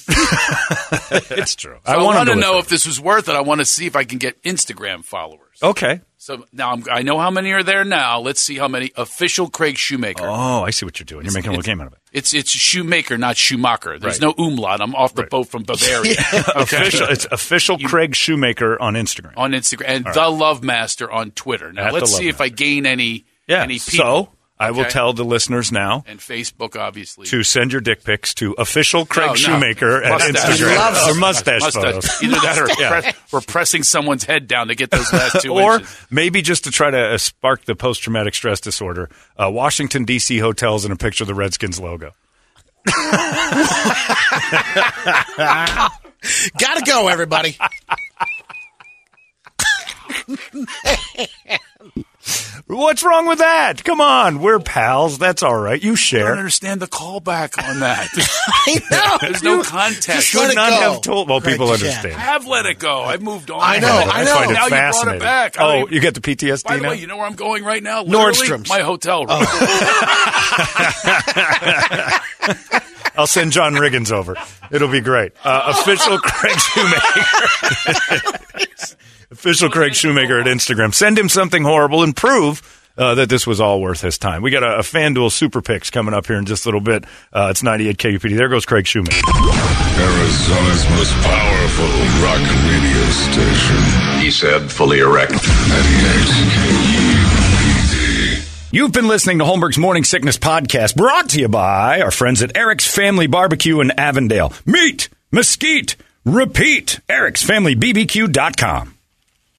It's true. So I, want want him to to know listen. if this was worth it. I want to see if I can get Instagram followers. Okay. So now I'm, I know how many are there now. Let's see how many official Craig Shoemaker. Oh, I see what you're doing. You're making a little game out of it. It's it's Shoemaker, not Schumacher. There's Right. no umlaut. I'm off the Right. boat from Bavaria. Official. It's official Craig Shoemaker on Instagram. On Instagram and the Love Master on Twitter. Now At let's The see Love if I gain any Yeah. any people. So I will Okay? tell the listeners now And Facebook, obviously. to send your dick pics to official Craig No, no. Shoemaker at Mustache. Instagram. He loves or mustache, Mustache. photos. Either that or Yeah. pre- we're pressing someone's head down to get those last two Or inches. maybe just to try to uh, spark the post-traumatic stress disorder, uh, Washington, D C hotels and a picture of the Redskins logo. Gotta go, everybody. What's wrong with that? Come on, we're pals. That's all right. You I share. don't understand the callback on that. I know. There's no context. Should let Should it not go. have told. Well, Craig people Jack. understand. I have let it go. I've moved on. I know, I I know. find it Now you brought it fascinating. back. I Oh, don't- you get the P T S D By the now? way, you know where I'm going right now? Literally, Nordstrom's. my hotel room. I'll send John Riggins over. It'll be great. Uh, official Craig Shoemaker. Official Craig Shoemaker at Instagram. Send him something horrible and prove uh, that this was all worth his time. We got a, a FanDuel Super Picks coming up here in just a little bit. Uh, it's ninety-eight K U P D. There goes Craig Shoemaker. Arizona's most powerful rock radio station. He said, fully erect. ninety-eight K U P D. You've been listening to Holmberg's Morning Sickness Podcast, brought to you by our friends at Eric's Family Barbecue in Avondale. Meet, mesquite, repeat. Eric's Family B B Q dot com.